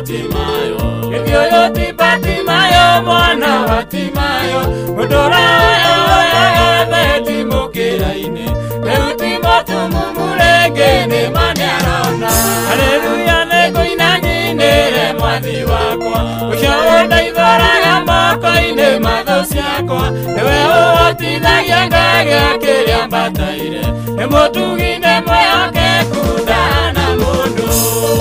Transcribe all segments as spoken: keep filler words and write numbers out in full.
Timayo, Githioyo ti Batimayo, mwana wa Timayo, Mudora ya beti mukiraine, Riu Timotumu murenge ni maniarona. Haleluya negoina nyinere mwathi wakwa, Ucio ndaithoraga moko-ini matho ciakwa, Niwe ũhotithagia ngagĩa kĩrĩa mbataire, nĩ mũtugine mwĩhokeku ndana mũndũ.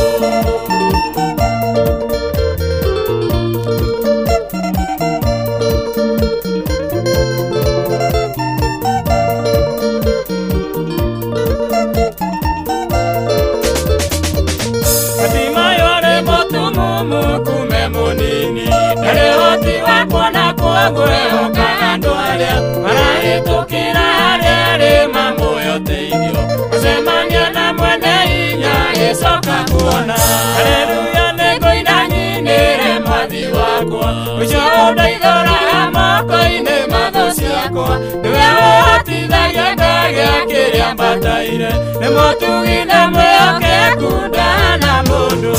Ngwehoka andũ arĩa marahĩtũkĩra harĩa arĩ mamuoyo teithio, gũcemania na mwene hinya gĩcoka kuona. Haleluya nĩngũina nyinĩre mwathi wakwa, Ũcio ũndeithoraga moko-ini matho ciakwa, Niwe ũhotithagia ngagĩa kĩrĩa mbataire, nĩ mũtugine mwĩhokeku ndana mũndũ.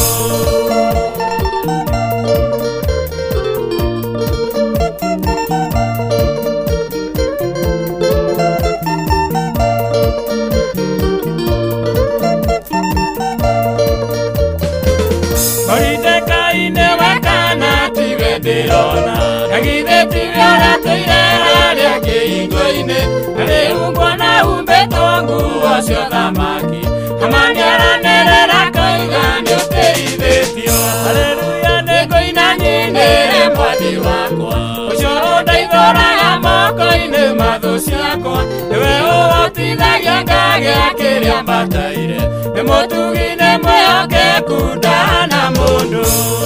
Ndirona agithe tigara tirera kĩhingo-inĩ, rĩu ngona humbĩtwo nguo cia thamaki, amaniaranĩrĩra koiga nĩũteithĩtio. Haleluya nĩngũina nyinĩre mwathi wakwa, Ũcio ũndeithoraga moko-ini matho ciakwa, Niwe ũhotithagia ngagĩa kĩrĩa mbataire, nĩ mũtugine mwĩhokeku ndana mũndũ.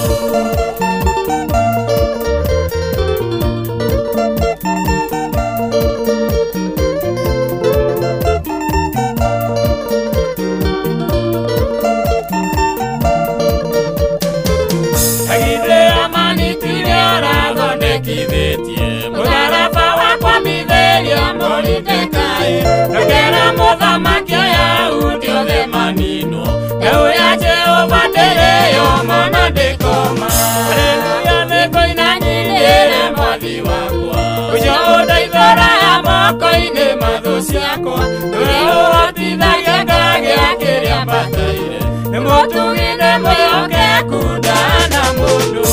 Mũtharaba wakwa mithĩria Moridekai, ndokera mũthamaki Ayahudi othe maninwo, Mbeũ ya Jehova ndĩrĩyo mona ndĩkoma. Haleluya nĩngũina nyinĩre mwathi wakwa, Ũcio ũndeithoraga moko-ini matho ciakwa, Niwe ũhotithagia ngagĩa kĩrĩa mbataire, nĩ mũtugine mwĩhokeku ndana mũndũ.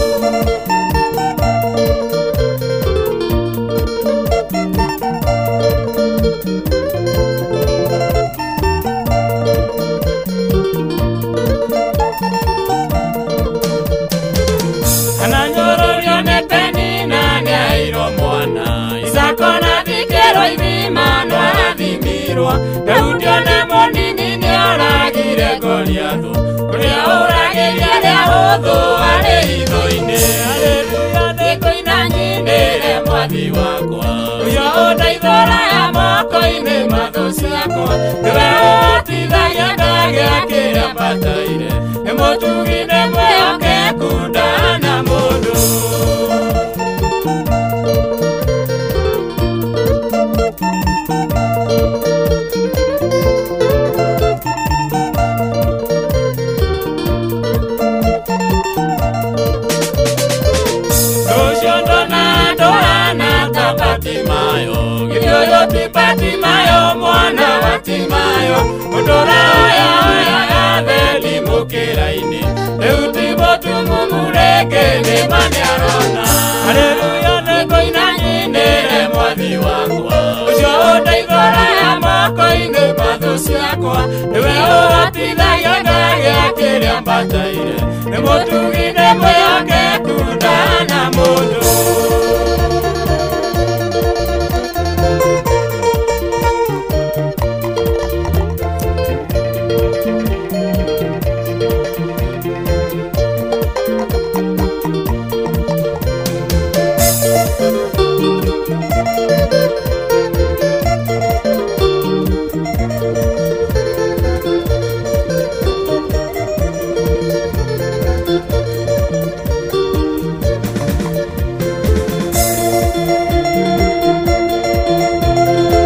Daudi one mũnini nĩoragire Goliathu, ũrĩa ũragĩria arĩa hũthũ arĩ hitho-inĩ. Haleluya nĩngũina nyinĩre mwathi wakwa, Ũcio ũndeithoraga moko-ini matho ciakwa, Niwe ũhotithagia ngagĩa kĩrĩa mbataire, nĩ mũtugine mwĩhokeku ndana mũndũ. Timayo, Githioyo ti Batimayo, mwana wa Timayo, Mudora ya beti mukiraine, Riu Timotumu murenge ni maniarona. Haleluya nĩngũina nyinĩre mwathi wakwa, Ũcio ũndeithoraga moko-ini matho ciakwa, Niwe ũhotithagia ngagĩa kĩrĩa mbataire, nĩ mũtugine